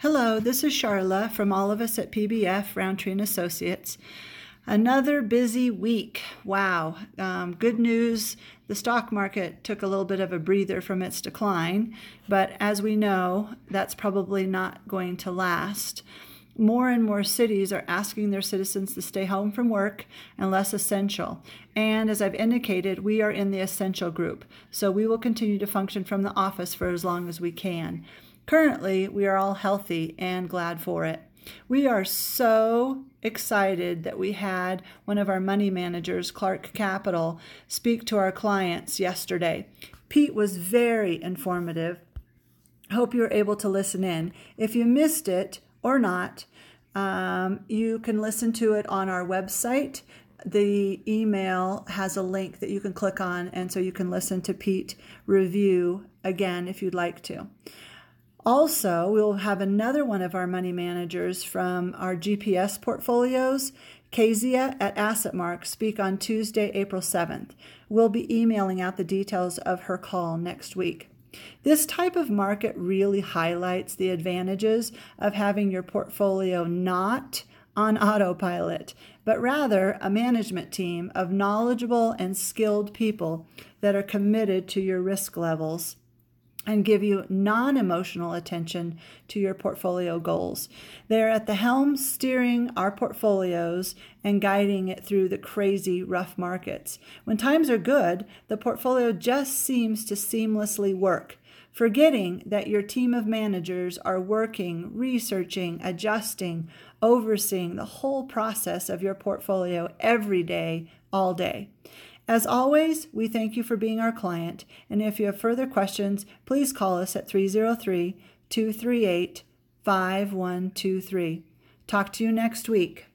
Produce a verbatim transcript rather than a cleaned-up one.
Hello, this is Charla from all of us at P B F, Roundtree and Associates. Another busy week. Wow. Um, good news. The stock market took a little bit of a breather from its decline, but as we know, that's probably not going to last. More and more cities are asking their citizens to stay home from work unless essential. And as I've indicated, we are in the essential group, so we will continue to function from the office for as long as we can. Currently, we are all healthy and glad for it. We are so excited that we had one of our money managers, Clark Capital, speak to our clients yesterday. Pete was very informative. I hope you were able to listen in. If you missed it or not, um, you can listen to it on our website. The email has a link that you can click on, and so you can listen to Pete review again if you'd like to. Also, we'll have another one of our money managers from our G P S portfolios, Kezia at AssetMark, speak on Tuesday, April seventh. We'll be emailing out the details of her call next week. This type of market really highlights the advantages of having your portfolio not on autopilot, but rather a management team of knowledgeable and skilled people that are committed to your risk levels and give you non-emotional attention to your portfolio goals. They're at the helm steering our portfolios and guiding it through the crazy rough markets. When times are good, the portfolio just seems to seamlessly work, forgetting that your team of managers are working, researching, adjusting, overseeing the whole process of your portfolio every day, all day. As always, we thank you for being our client, and if you have further questions, please call us at three oh three, two three eight, five one two three. Talk to you next week.